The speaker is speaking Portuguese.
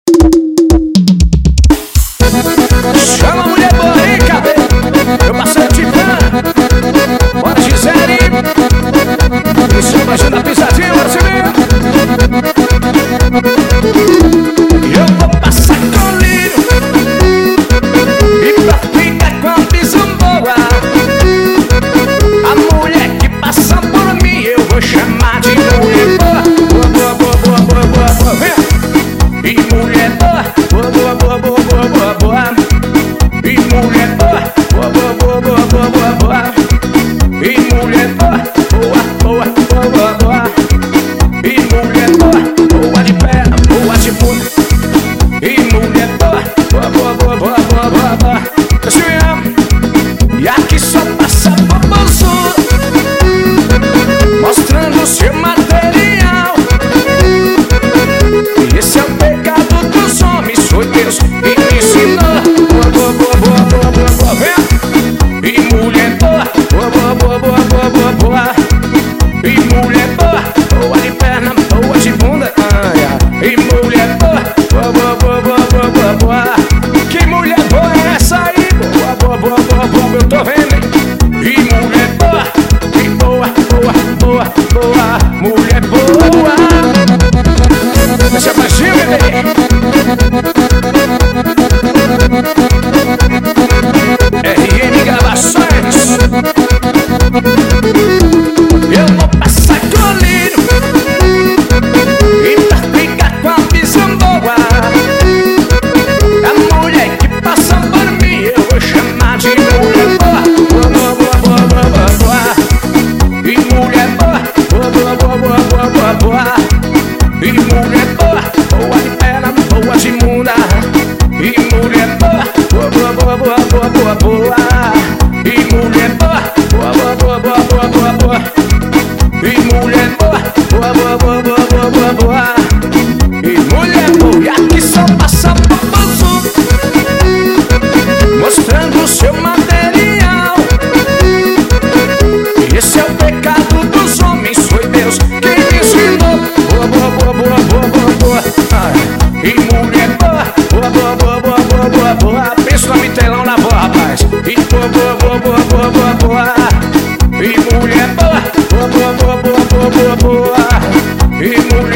Chama a mulher boa aí, cabelo. Eu passei de pan. Bora, Gisele. Isso, imagina a pisadinha, bora se ver. Eu vou passar colírio e pra ficar com a visão boa, a mulher que passa por mim eu vou chamar de mulher boa. Boa, boa, boa, boa, boa, boa, boa, vem. E mulher boa, boa, boa, boa, boa, boa, boa, boa. E mulher boa, boa, boa, boa, boa, boa, boa, boa. E mulher boa, boa, boa, boa, boa, boa. E mulher boa, boa de perna, boa de bunda. E mulher boa, boa, boa, boa, boa, boa, boa, boa. Assim mesmo. E aqui só passa bobozu, mostrando seu material. E esse é o pecado dos homens, foi Deus que me ensinou. Boa, boa, boa, boa, boa, boa, boa, vem. E mulher boa, boa, boa, boa, boa, boa, boa, boa. E mulher boa, boa de perna, boa de bunda. E mulher boa, boa, boa, boa, boa, boa, boa, boa. Que mulher boa é essa aí? Boa, boa, boa, boa, boa, eu tô vendo, hein? E mulher boa, que boa, boa, boa, boa. Mulher boa. Deixa pra cima, bebê. RM Gravações. Eu vou passar colírio e pra ficar com a visão boa, a mulher que passa por mim eu vou chamar de mulher boa. Boa, boa, boa, boa, boa, boa, boa. E mulher boa, boa, boa, boa, boa, boa, boa, boa. E mulher boa, boa de perna, boa de bunda. E mulher boa, boa, boa, boa, boa, boa, boa, boa. E mulher boa, boa, boa, boa, boa, boa, boa, boa. E mulher boa, boa, boa, boa, boa, boa, boa, boa. E mulher boa, e aqui só passa bobozu, mostrando o seu material. E esse é o pecado dos homens, foi Deus que me ensinou. Boa, boa, boa, boa, boa, boa, boa. E mulher boa, boa, boa, boa, boa, boa, boa, boa. Pensa no mitelão na boa, rapaz. E boa, boa, boa, boa, boa, boa, boa. E mulher boa, boa, boa, boa, boa, boa, boa, boa. E mulher